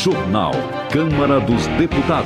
Jornal. Câmara dos Deputados.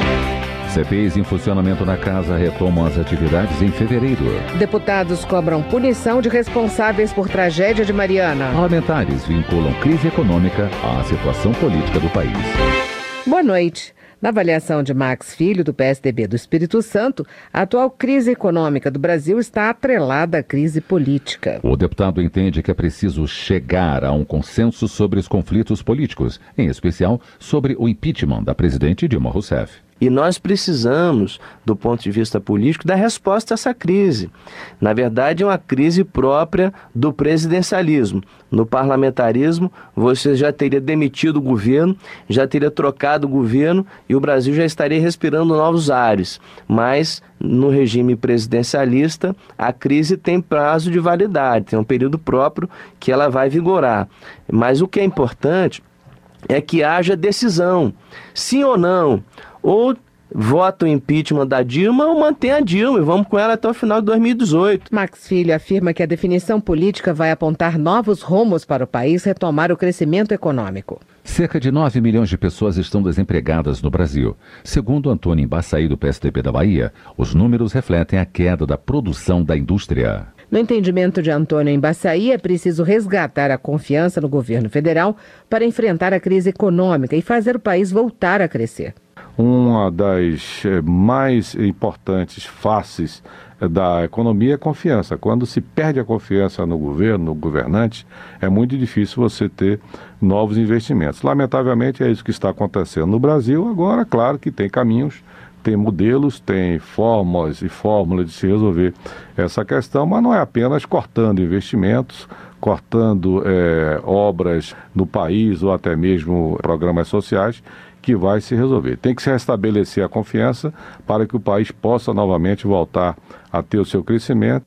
CPIs em funcionamento na casa retomam as atividades em fevereiro. Deputados cobram punição de responsáveis por tragédia de Mariana. Parlamentares vinculam crise econômica à situação política do país. Boa noite. Na avaliação de Max Filho, do PSDB do Espírito Santo, a atual crise econômica do Brasil está atrelada à crise política. O deputado entende que é preciso chegar a um consenso sobre os conflitos políticos, em especial sobre o impeachment da presidente Dilma Rousseff. E nós precisamos, do ponto de vista político, dar resposta a essa crise. Na verdade, é uma crise própria do presidencialismo. No parlamentarismo, você já teria demitido o governo, já teria trocado o governo e o Brasil já estaria respirando novos ares. Mas, no regime presidencialista, a crise tem prazo de validade, tem um período próprio que ela vai vigorar. Mas o que é importante é que haja decisão, sim ou não. Ou vota o impeachment da Dilma ou mantém a Dilma e vamos com ela até o final de 2018. Max Filho afirma que a definição política vai apontar novos rumos para o país retomar o crescimento econômico. Cerca de 9 milhões de pessoas estão desempregadas no Brasil. Segundo Antônio Embaçaí, do PSDB da Bahia, os números refletem a queda da produção da indústria. No entendimento de Antônio Embaçaí, é preciso resgatar a confiança no governo federal para enfrentar a crise econômica e fazer o país voltar a crescer. Uma das mais importantes faces da economia é a confiança. Quando se perde a confiança no governo, no governante, é muito difícil você ter novos investimentos. Lamentavelmente é isso que está acontecendo no Brasil. Agora, claro que tem caminhos, tem modelos, tem formas e fórmulas de se resolver essa questão, mas não é apenas cortando investimentos, cortando obras no país ou até mesmo programas sociais que vai se resolver. Tem que se restabelecer a confiança para que o país possa novamente voltar a ter o seu crescimento.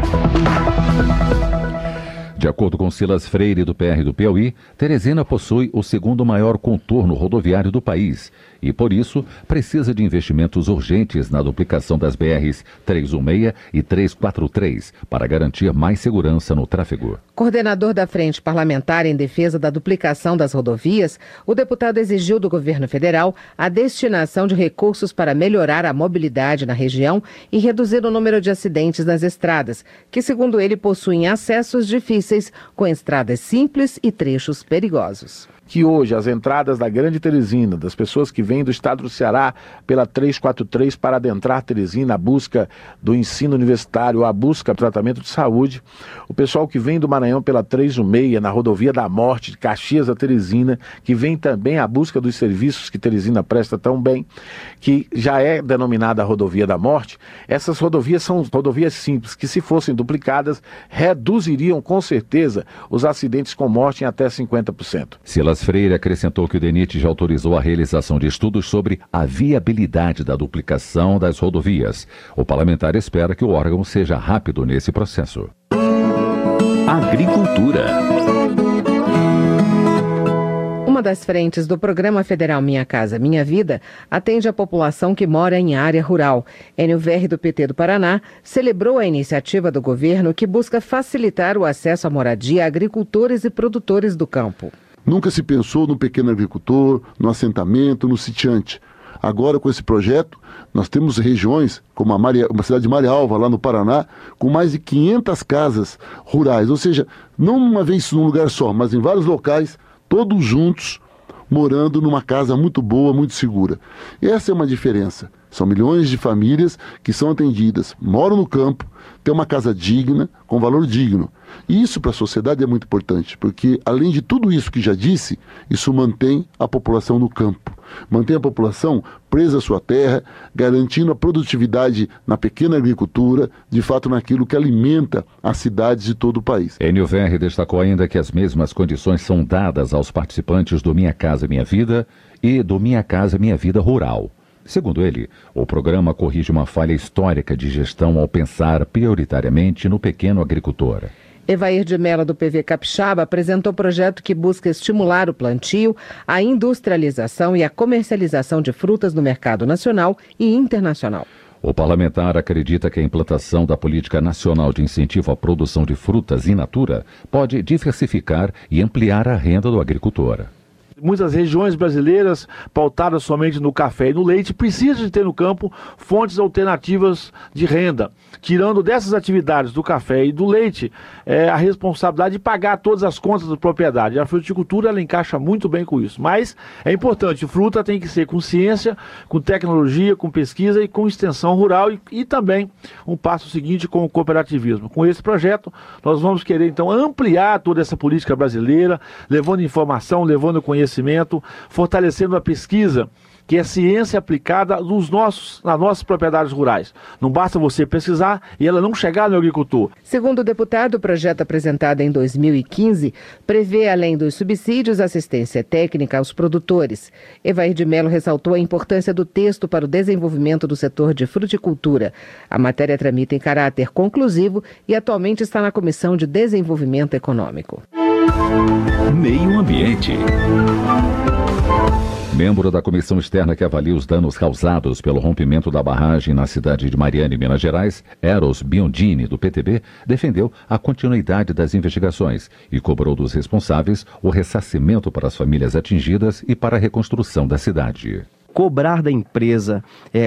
De acordo com Silas Freire, do PR do Piauí, Teresina possui o segundo maior contorno rodoviário do país e, por isso, precisa de investimentos urgentes na duplicação das BRs 316 e 343 para garantir mais segurança no tráfego. Coordenador da Frente Parlamentar em defesa da duplicação das rodovias, o deputado exigiu do governo federal a destinação de recursos para melhorar a mobilidade na região e reduzir o número de acidentes nas estradas, que, segundo ele, possuem acessos difíceis, com estradas simples e trechos perigosos. Que hoje as entradas da Grande Teresina, das pessoas que vêm do estado do Ceará pela 343 para adentrar Teresina, a busca do ensino universitário, a busca do tratamento de saúde, o pessoal que vem do Maranhão pela 316, na rodovia da Morte, de Caxias a Teresina, que vem também à busca dos serviços que Teresina presta tão bem, que já é denominada a rodovia da Morte, essas rodovias são rodovias simples, que se fossem duplicadas, reduziriam com certeza os acidentes com morte em até 50%. Silas Freire acrescentou que o DENIT já autorizou a realização de estudos sobre a viabilidade da duplicação das rodovias. O parlamentar espera que o órgão seja rápido nesse processo. Agricultura. Uma das frentes do Programa Federal Minha Casa Minha Vida atende a população que mora em área rural. Enio Verri, do PT do Paraná, celebrou a iniciativa do governo que busca facilitar o acesso à moradia a agricultores e produtores do campo. Nunca se pensou no pequeno agricultor, no assentamento, no sitiante. Agora, com esse projeto, nós temos regiões, como uma cidade de Marialva, lá no Paraná, com mais de 500 casas rurais. Ou seja, não uma vez num lugar só, mas em vários locais, todos juntos, morando numa casa muito boa, muito segura. E essa é uma diferença. São milhões de famílias que são atendidas, moram no campo, têm uma casa digna, com valor digno. E isso para a sociedade é muito importante, porque além de tudo isso que já disse, isso mantém a população no campo. Mantém a população presa à sua terra, garantindo a produtividade na pequena agricultura, de fato naquilo que alimenta as cidades de todo o país. Enio Verri destacou ainda que as mesmas condições são dadas aos participantes do Minha Casa Minha Vida e do Minha Casa Minha Vida Rural. Segundo ele, o programa corrige uma falha histórica de gestão ao pensar prioritariamente no pequeno agricultor. Evair de Mello, do PV Capixaba, apresentou projeto que busca estimular o plantio, a industrialização e a comercialização de frutas no mercado nacional e internacional. O parlamentar acredita que a implantação da Política Nacional de Incentivo à Produção de Frutas in natura pode diversificar e ampliar a renda do agricultor. Muitas regiões brasileiras, pautadas somente no café e no leite, precisam de ter no campo fontes alternativas de renda. Tirando dessas atividades do café e do leite, a responsabilidade de pagar todas as contas da propriedade. A fruticultura, ela encaixa muito bem com isso. Mas é importante, fruta tem que ser com ciência, com tecnologia, com pesquisa e com extensão rural e também um passo seguinte com o cooperativismo. Com esse projeto, nós vamos querer então ampliar toda essa política brasileira, levando informação, levando conhecimento, fortalecendo a pesquisa, que é ciência aplicada nas nossas propriedades rurais. Não basta você pesquisar e ela não chegar no agricultor. Segundo o deputado, o projeto apresentado em 2015 prevê, além dos subsídios, assistência técnica aos produtores. Evair de Mello ressaltou a importância do texto para o desenvolvimento do setor de fruticultura. A matéria tramita em caráter conclusivo e atualmente está na Comissão de Desenvolvimento Econômico. Meio Ambiente. Membro da comissão externa que avalia os danos causados pelo rompimento da barragem na cidade de Mariana, em Minas Gerais, Eros Biondini, do PTB, defendeu a continuidade das investigações e cobrou dos responsáveis o ressarcimento para as famílias atingidas e para a reconstrução da cidade. Cobrar da empresa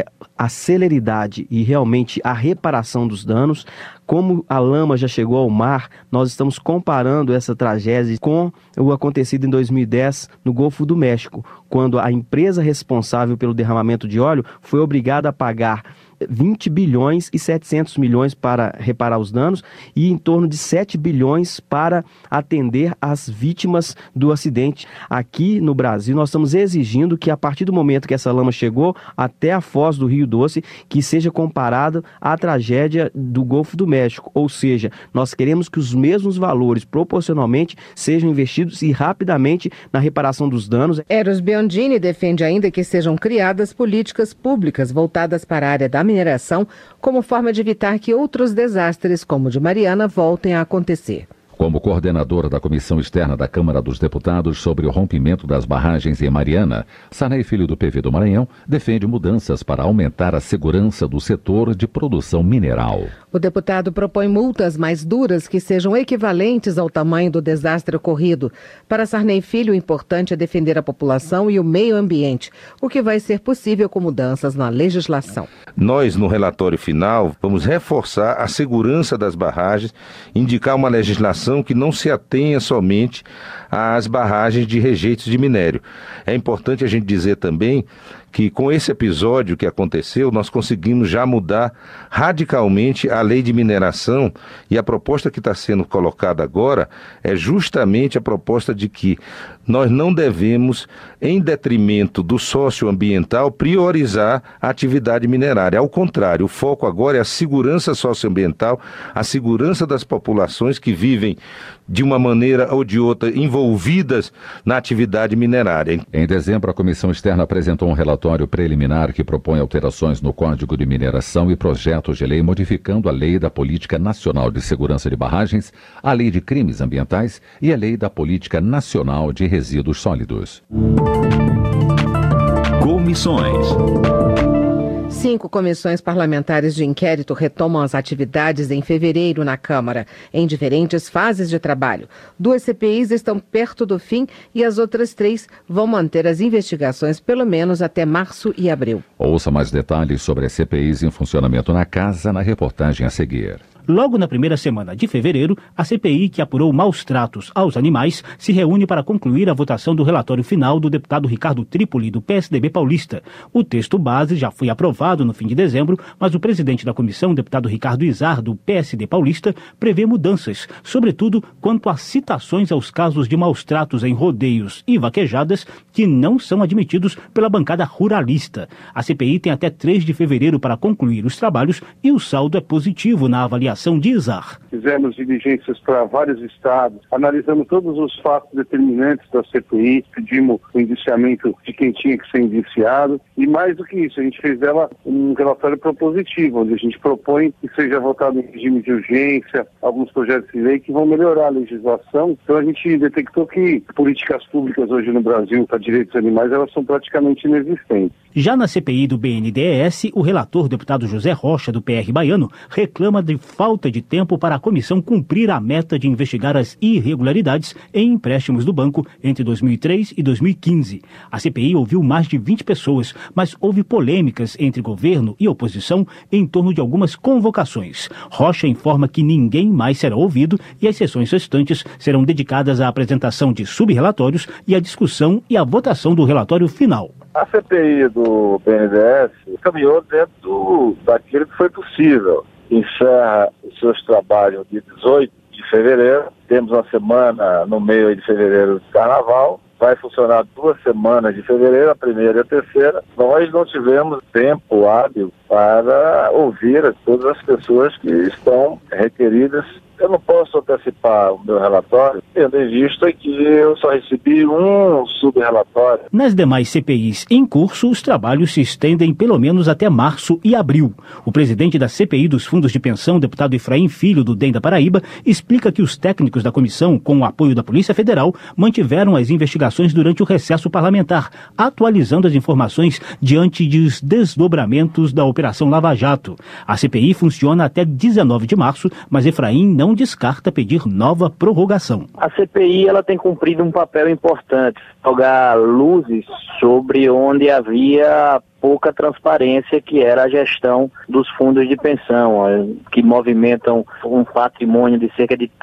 a celeridade e realmente a reparação dos danos. Como a lama já chegou ao mar, nós estamos comparando essa tragédia com o acontecido em 2010 no Golfo do México, quando a empresa responsável pelo derramamento de óleo foi obrigada a pagar 20 bilhões e 700 milhões para reparar os danos e em torno de 7 bilhões para atender as vítimas do acidente. Aqui no Brasil, nós estamos exigindo que a partir do momento que essa lama chegou até a foz do Rio Doce, que seja comparada à tragédia do Golfo do México. Ou seja, nós queremos que os mesmos valores proporcionalmente sejam investidos e rapidamente na reparação dos danos. Eros Biondini defende ainda que sejam criadas políticas públicas voltadas para a área da mineração, como forma de evitar que outros desastres, como o de Mariana, voltem a acontecer. Como coordenadora da Comissão Externa da Câmara dos Deputados sobre o rompimento das barragens em Mariana, Sarney Filho, do PV do Maranhão, defende mudanças para aumentar a segurança do setor de produção mineral. O deputado propõe multas mais duras que sejam equivalentes ao tamanho do desastre ocorrido. Para Sarney Filho, o importante é defender a população e o meio ambiente, o que vai ser possível com mudanças na legislação. Nós, no relatório final, vamos reforçar a segurança das barragens, indicar uma legislação que não se atenha somente às barragens de rejeitos de minério. É importante a gente dizer também que com esse episódio que aconteceu, nós conseguimos já mudar radicalmente a lei de mineração e a proposta que está sendo colocada agora é justamente a proposta de que nós não devemos, em detrimento do socioambiental, priorizar a atividade minerária. Ao contrário, o foco agora é a segurança socioambiental, a segurança das populações que vivem de uma maneira ou de outra envolvidas na atividade minerária. Em dezembro, a Comissão Externa apresentou um relatório preliminar que propõe alterações no Código de Mineração e projetos de lei modificando a Lei da Política Nacional de Segurança de Barragens, a Lei de Crimes Ambientais e a Lei da Política Nacional de Resíduos Sólidos. Comissões. 5 comissões parlamentares de inquérito retomam as atividades em fevereiro na Câmara, em diferentes fases de trabalho. 2 CPIs estão perto do fim e as outras 3 vão manter as investigações pelo menos até março e abril. Ouça mais detalhes sobre as CPIs em funcionamento na casa na reportagem a seguir. Logo na primeira semana de fevereiro, a CPI, que apurou maus tratos aos animais, se reúne para concluir a votação do relatório final do deputado Ricardo Trípoli, do PSDB paulista. O texto base já foi aprovado no fim de dezembro, mas o presidente da comissão, deputado Ricardo Izar, do PSD paulista, prevê mudanças, sobretudo quanto a citações aos casos de maus tratos em rodeios e vaquejadas que não são admitidos pela bancada ruralista. A CPI tem até 3 de fevereiro para concluir os trabalhos e o saldo é positivo na avaliação de Izar. Fizemos diligências para vários estados, analisamos todos os fatos determinantes da CPI, pedimos o indiciamento de quem tinha que ser indiciado e mais do que isso, a gente fez dela um relatório propositivo, onde a gente propõe que seja votado em regime de urgência, alguns projetos de lei que vão melhorar a legislação. Então a gente detectou que políticas públicas hoje no Brasil para direitos animais, elas são praticamente inexistentes. Já na CPI do BNDES, o relator, deputado José Rocha, do PR baiano, reclama de falta falta de tempo para a comissão cumprir a meta de investigar as irregularidades em empréstimos do banco entre 2003 e 2015. A CPI ouviu mais de 20 pessoas, mas houve polêmicas entre governo e oposição em torno de algumas convocações. Rocha informa que ninguém mais será ouvido e as sessões restantes serão dedicadas à apresentação de subrelatórios e à discussão e à votação do relatório final. A CPI do BNDES caminhou dentro daquilo que foi possível. Encerra os seus trabalhos no dia 18 de fevereiro. Temos uma semana no meio de fevereiro de carnaval. Vai funcionar 2 semanas de fevereiro, a primeira e a terceira. Nós não tivemos tempo hábil para ouvir todas as pessoas que estão requeridas. Eu não posso antecipar o meu relatório, tendo em vista que eu só recebi um subrelatório. Nas demais CPIs em curso, os trabalhos se estendem pelo menos até março e abril. O presidente da CPI dos Fundos de Pensão, deputado Efraim Filho, do DEM da Paraíba, explica que os técnicos da comissão, com o apoio da Polícia Federal, mantiveram as investigações durante o recesso parlamentar, atualizando as informações diante dos desdobramentos da Operação Lava Jato. A CPI funciona até 19 de março, mas Efraim não descarta pedir nova prorrogação. A CPI ela tem cumprido um papel importante, jogar luzes sobre onde havia pouca transparência, que era a gestão dos fundos de pensão, que movimentam um patrimônio de cerca de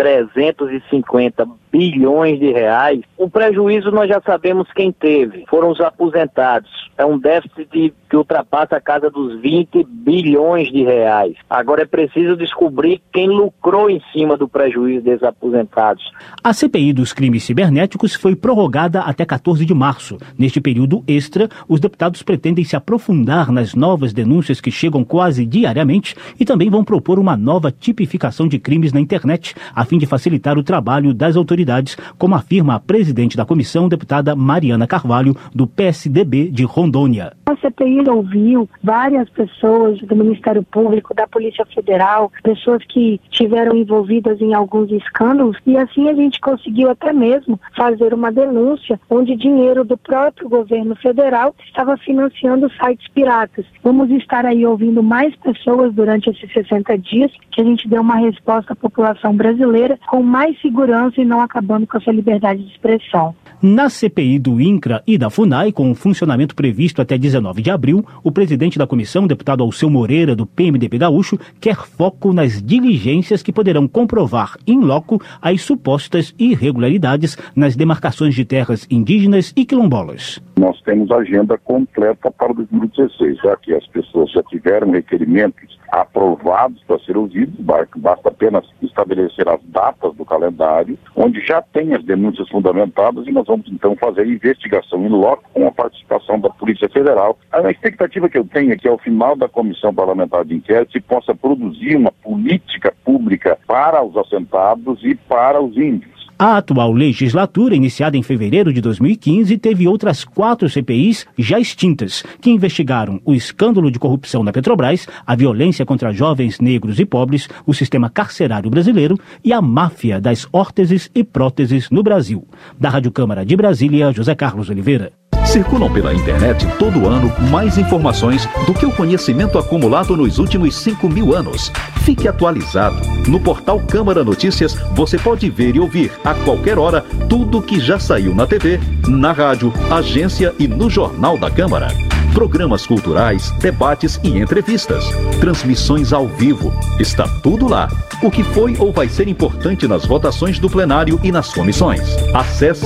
350 bilhões de reais. O prejuízo nós já sabemos quem teve, foram os aposentados. É um déficit que ultrapassa a casa dos 20 bilhões de reais. Agora é preciso descobrir quem lucrou em cima do prejuízo desses aposentados. A CPI dos crimes cibernéticos foi prorrogada até 14 de março. Neste período extra, os deputados pretendem se aprofundar nas novas denúncias que chegam quase diariamente e também vão propor uma nova tipificação de crimes na internet, a fim de facilitar o trabalho das autoridades, como afirma a presidente da comissão, deputada Mariana Carvalho, do PSDB de Rondônia. A CPI ouviu várias pessoas do Ministério Público, da Polícia Federal, pessoas que estiveram envolvidas em alguns escândalos, e assim a gente conseguiu até mesmo fazer uma denúncia onde dinheiro do próprio governo federal estava financiando sites piratas. Vamos estar aí ouvindo mais pessoas durante esses 60 dias, que a gente dê uma resposta à população brasileira com mais segurança e não acabando com a sua liberdade de expressão. Na CPI do INCRA e da FUNAI, com o funcionamento previsto até 19 de abril, o presidente da comissão, deputado Alceu Moreira, do PMDB gaúcho, quer foco nas diligências que poderão comprovar in loco as supostas irregularidades nas demarcações de terras indígenas e quilombolas. Nós temos a agenda completa para 2016, já que as pessoas já tiveram requerimentos aprovados para ser ouvidos, basta apenas estabelecer as datas do calendário, onde já tem as denúncias fundamentadas, e nós vamos então fazer a investigação in loco com a participação da Polícia Federal. A expectativa que eu tenho é que ao final da Comissão Parlamentar de Inquérito se possa produzir uma política pública para os assentados e para os índios. A atual legislatura, iniciada em fevereiro de 2015, teve outras 4 CPIs já extintas, que investigaram o escândalo de corrupção na Petrobras, a violência contra jovens negros e pobres, o sistema carcerário brasileiro e a máfia das órteses e próteses no Brasil. Da Rádio Câmara de Brasília, José Carlos Oliveira. Circulam pela internet todo ano mais informações do que o conhecimento acumulado nos últimos 5.000 anos. Fique atualizado. No portal Câmara Notícias, você pode ver e ouvir a qualquer hora tudo que já saiu na TV, na rádio, agência e no Jornal da Câmara. Programas culturais, debates e entrevistas. Transmissões ao vivo. Está tudo lá. O que foi ou vai ser importante nas votações do plenário e nas comissões. Acesse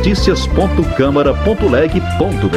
noticias.câmara.leg.br.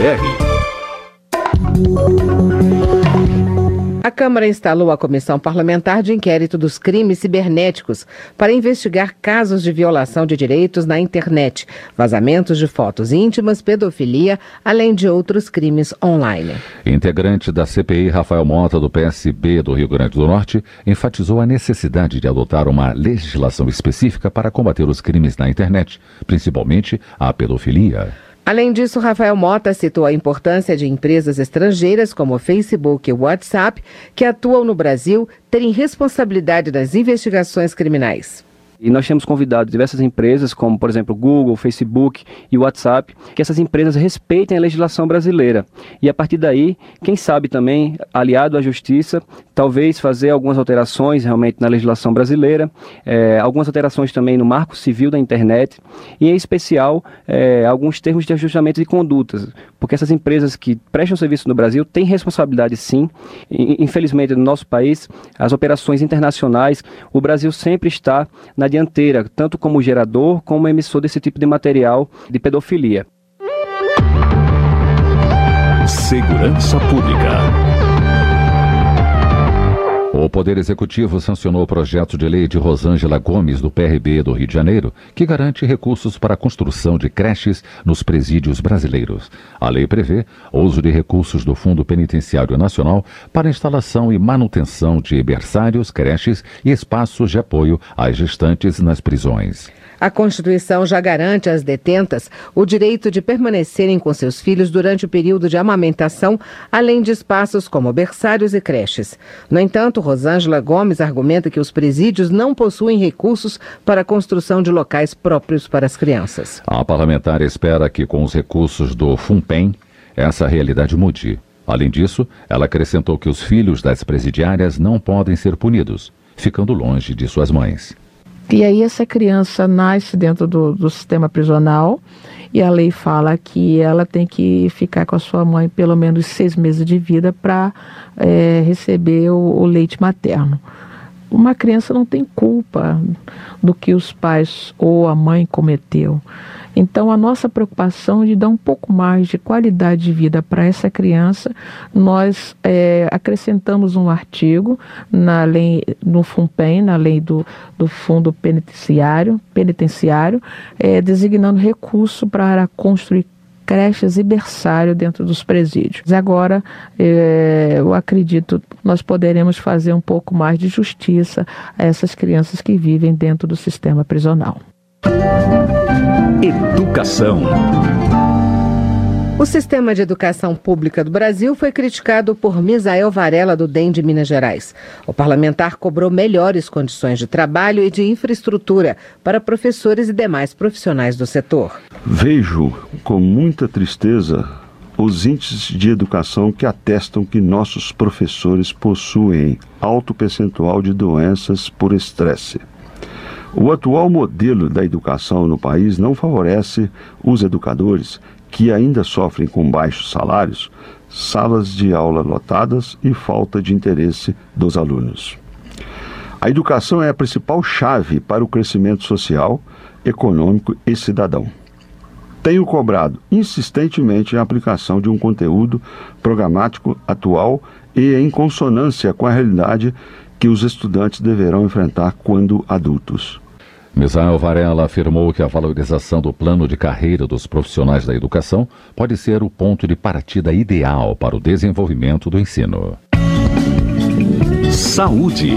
A Câmara instalou a Comissão Parlamentar de Inquérito dos Crimes Cibernéticos para investigar casos de violação de direitos na internet, vazamentos de fotos íntimas, pedofilia, além de outros crimes online. Integrante da CPI, Rafael Mota, do PSB do Rio Grande do Norte, enfatizou a necessidade de adotar uma legislação específica para combater os crimes na internet, principalmente a pedofilia. Além disso, Rafael Mota citou a importância de empresas estrangeiras como Facebook e WhatsApp, que atuam no Brasil, terem responsabilidade nas investigações criminais. E nós temos convidado diversas empresas, como por exemplo Google, Facebook e WhatsApp, que essas empresas respeitem a legislação brasileira. E a partir daí, quem sabe também, aliado à justiça, talvez fazer algumas alterações realmente na legislação brasileira, algumas alterações também no marco civil da internet e em especial alguns termos de ajustamento de condutas, porque essas empresas que prestam serviço no Brasil têm responsabilidade sim. Infelizmente no nosso país, as operações internacionais, o Brasil sempre está na dianteira, tanto como gerador como emissor desse tipo de material de pedofilia. Segurança Pública. O Poder Executivo sancionou o projeto de lei de Rosângela Gomes, do PRB do Rio de Janeiro, que garante recursos para a construção de creches nos presídios brasileiros. A lei prevê o uso de recursos do Fundo Penitenciário Nacional para instalação e manutenção de berçários, creches e espaços de apoio às gestantes nas prisões. A Constituição já garante às detentas o direito de permanecerem com seus filhos durante o período de amamentação, além de espaços como berçários e creches. No entanto, Rosângela Gomes argumenta que os presídios não possuem recursos para a construção de locais próprios para as crianças. A parlamentar espera que, com os recursos do FUNPEN, essa realidade mude. Além disso, ela acrescentou que os filhos das presidiárias não podem ser punidos, ficando longe de suas mães. E aí essa criança nasce dentro do sistema prisional e a lei fala que ela tem que ficar com a sua mãe pelo menos 6 meses de vida para receber o leite materno. Uma criança não tem culpa do que os pais ou a mãe cometeu. Então, a nossa preocupação de dar um pouco mais de qualidade de vida para essa criança, nós acrescentamos um artigo na lei, no FUNPEN, na lei do Fundo Penitenciário, designando recurso para construir creches e berçário dentro dos presídios. Agora, eu acredito que nós poderemos fazer um pouco mais de justiça a essas crianças que vivem dentro do sistema prisional. Educação. O sistema de educação pública do Brasil foi criticado por Misael Varela, do DEM de Minas Gerais. O parlamentar cobrou melhores condições de trabalho e de infraestrutura para professores e demais profissionais do setor. Vejo com muita tristeza os índices de educação que atestam que nossos professores possuem alto percentual de doenças por estresse. O atual modelo da educação no país não favorece os educadores, que ainda sofrem com baixos salários, salas de aula lotadas e falta de interesse dos alunos. A educação é a principal chave para o crescimento social, econômico e cidadão. Tenho cobrado insistentemente a aplicação de um conteúdo programático atual e em consonância com a realidade que os estudantes deverão enfrentar quando adultos. Misael Varela afirmou que a valorização do plano de carreira dos profissionais da educação pode ser o ponto de partida ideal para o desenvolvimento do ensino. Saúde.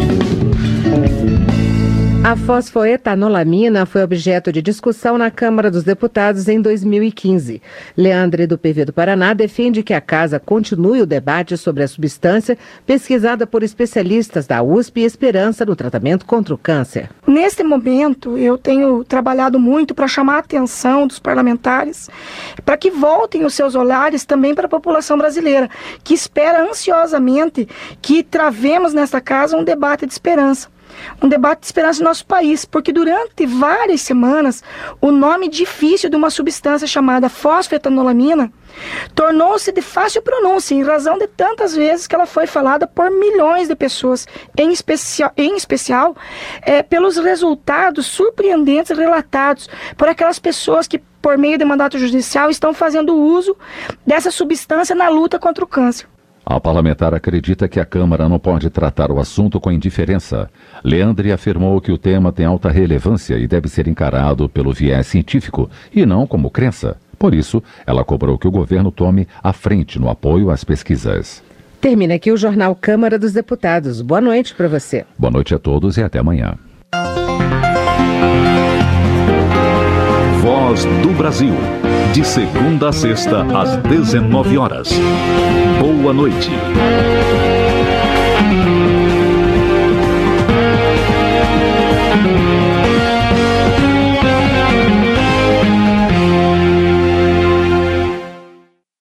A fosfoetanolamina foi objeto de discussão na Câmara dos Deputados em 2015. Leandre, do PV do Paraná, defende que a Casa continue o debate sobre a substância pesquisada por especialistas da USP e Esperança no tratamento contra o câncer. Neste momento, eu tenho trabalhado muito para chamar a atenção dos parlamentares para que voltem os seus olhares também para a população brasileira, que espera ansiosamente que travemos nesta casa um debate de esperança. Um debate de esperança no nosso país, porque durante várias semanas o nome difícil de uma substância chamada fosfoetanolamina tornou-se de fácil pronúncia em razão de tantas vezes que ela foi falada por milhões de pessoas, em especial pelos resultados surpreendentes relatados por aquelas pessoas que, por meio de mandato judicial, estão fazendo uso dessa substância na luta contra o câncer. A parlamentar acredita que a Câmara não pode tratar o assunto com indiferença. Leandre afirmou que o tema tem alta relevância e deve ser encarado pelo viés científico e não como crença. Por isso, ela cobrou que o governo tome a frente no apoio às pesquisas. Termina aqui o Jornal Câmara dos Deputados. Boa noite para você. Boa noite a todos e até amanhã. Voz do Brasil. De segunda a sexta, às 19 horas. Boa noite.